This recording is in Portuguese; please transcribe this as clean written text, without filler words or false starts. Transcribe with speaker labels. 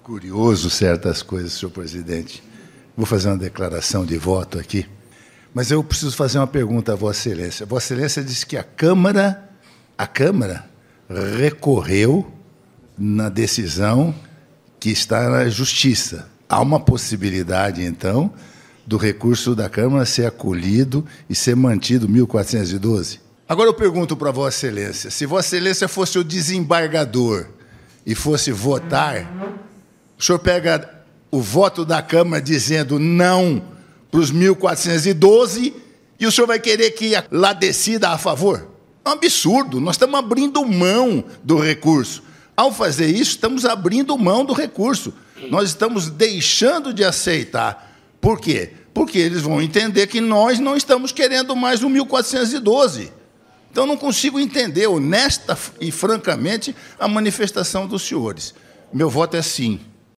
Speaker 1: curioso certas coisas, senhor presidente. Vou fazer uma declaração de voto aqui, mas eu preciso fazer uma pergunta a Vossa Excelência. Vossa Excelência disse que a Câmara recorreu na decisão que está na Justiça. Há uma possibilidade, então, do recurso da Câmara ser acolhido e ser mantido 1412? Agora eu pergunto para Vossa Excelência, se Vossa Excelência fosse o desembargador e fosse votar, o senhor pega o voto da Câmara dizendo não para os 1412 e o senhor vai querer que lá decida a favor? É um absurdo, nós estamos abrindo mão do recurso. Ao fazer isso, estamos abrindo mão do recurso. Nós estamos deixando de aceitar. Por quê? Porque eles vão entender que nós não estamos querendo mais o 1412. Então, não consigo entender, honesta e francamente, a manifestação dos senhores. Meu voto é sim.